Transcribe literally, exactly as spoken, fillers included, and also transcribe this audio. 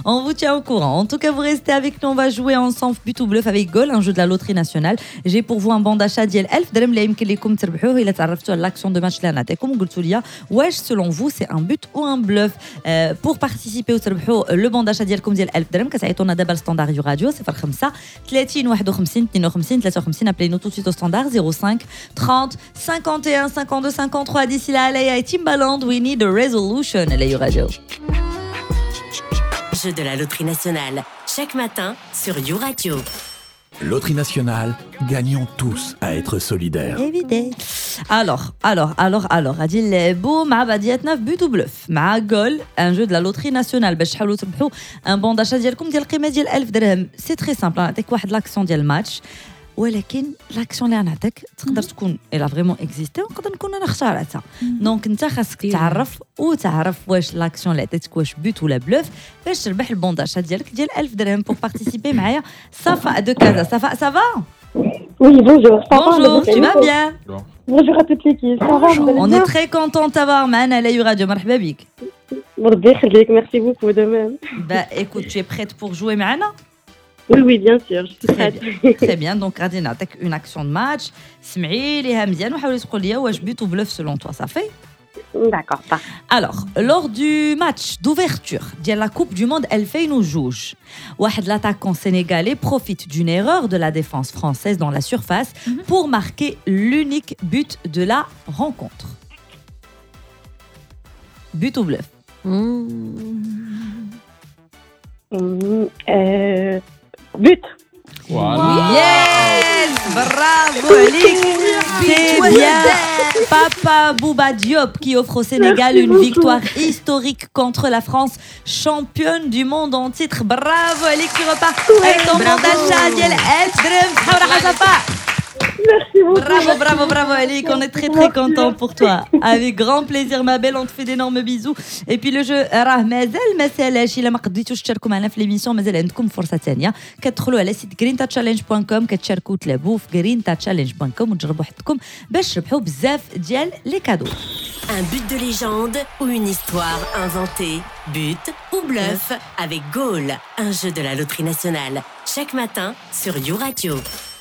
On vous tient au courant. En tout cas, vous restez avec nous. On va jouer ensemble but ou bluff avec Goal, un jeu de la loterie nationale. J'ai pour vous un bon d'achat ديال ألف درهم اللي يمكن لكم تربحوه إلا تعرفتوا على l'action de match اللي نعطيكم وقلتوا لي واش selon vous c'est un but ou un bluff. Euh, pour participer وتربحوا le bon d'achat ديالكم ديال ألف درهم كتعيطونا دابا لستاندار يو راديو صفر خمسة ثلاثين واحد وخمسين اثنين وخمسين ثلاثة وخمسين. appelez-nous tout de suite au standard zéro cinq trente cinquante et un cinquante-deux cinquante-trois. d'ici là Alaya et Timbaland, we need a resolution. La You Radio. Jeu de la loterie nationale, chaque matin sur You Radio. Loterie nationale, gagnons tous à être solidaires. Évidemment. Alors, alors, alors, alors, Adil Bou, ma badiatna but ou bluff. Ma Goal, un jeu de la loterie nationale. باش تحاولوا تربحوا un bon d'achat ديالكم ديال القيمة ديال ألف درهم. C'est très simple. نعطيك واحد l'action ديال الماتش. ولكن لاكسيون اللي غنعطيك تقدر تكون الا فريمون اكزيستي ونقدر نكون انا اختارتها. دونك انت خاصك تعرف وتعرف واش لاكسيون اللي عطيتك واش بوت ولا بلوف باش تربح البون داشا ديالك ديال ألف درهم. بور بارتيسيبي معايا صفاء دو كازا. صفاء سافا؟ Oui, bonjour. Ça Bonjour, va, tu vas bien? Bonjour à toute l'équipe. Ça va, vous allez On bien? est très content de t'avoir معنا على يو راديو. مرحبا بك. ربي يخليك. Merci beaucoup de même. Bah écoute, tu es prête pour jouer معنا? Oui, oui, bien sûr. Je suis Très prête. bien. Très bien. Donc غادي نعطيك une action de match. سمعي ليها مزيان وحاولي تقولي لي واش بوت ou bluff selon toi. Ça fait? D'accord, parfait. Alors, lors du match d'ouverture de la Coupe du Monde ألفين واثنين، واحد l'attaquant sénégalais profite d'une erreur de la défense française dans la surface mm-hmm. pour marquer l'unique but de la rencontre. But ou bluff? Mm. Mm, euh, but. Wow. Yes! Bravo, Alik! C'est bien Papa Bouba Diop qui offre au Sénégal une victoire historique contre la France, championne du monde en titre. Bravo, Alik, qui repart avec ton bon d'achat ديال ألف درهم. Merci beaucoup. Bravo, bravo, bravo, Alik. On est très, très contents pour toi. Avec grand plaisir, ma belle. On te fait d'énormes bisous. Et puis, le jeu, راه مازال ما سالاش. إلا ما قديتوش تشاركوا معنا في l'émission مازال عندكم فرصة ثانية. كتدخلوا على سيت green touch challenge point com كتشاركوا تلعبوا في green touch challenge point com وتجربوا حظكم باش تربحوا بزاف ديال لي كادو. Un but de légende ou une histoire inventée. But ou bluff avec Goal, un jeu de la loterie nationale. Chaque matin sur You Radio.